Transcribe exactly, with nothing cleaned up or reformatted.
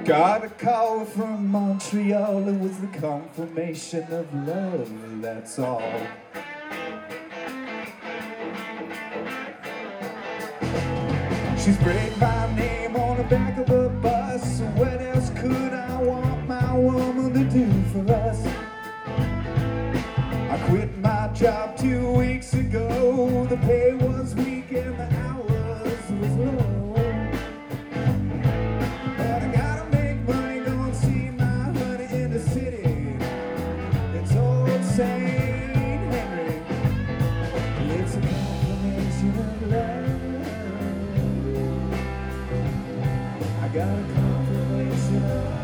Got a call from Montreal, it was the confirmation of love, that's all. She's sprayed my name on the back of a bus. What else could I want my woman to do for us? I quit my job two weeks ago. The pay was weak and the hours was low. Saint Henry, it's a confirmation of love. I got a confirmation of love.